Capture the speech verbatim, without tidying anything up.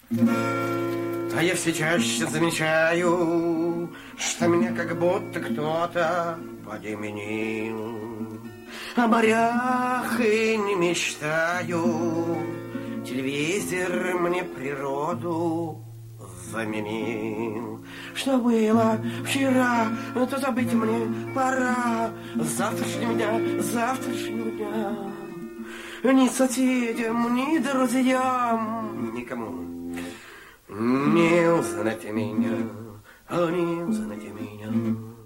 А я все чаще замечаю, что меня как будто кто-то подменил. О морях и не мечтаю, телевизор мне природу заменил. Что было вчера, то забыть мне пора. С завтрашнего дня, с завтрашнего дня. Ни соседям, ни друзьям, никому не узнать меня, не узнать меня.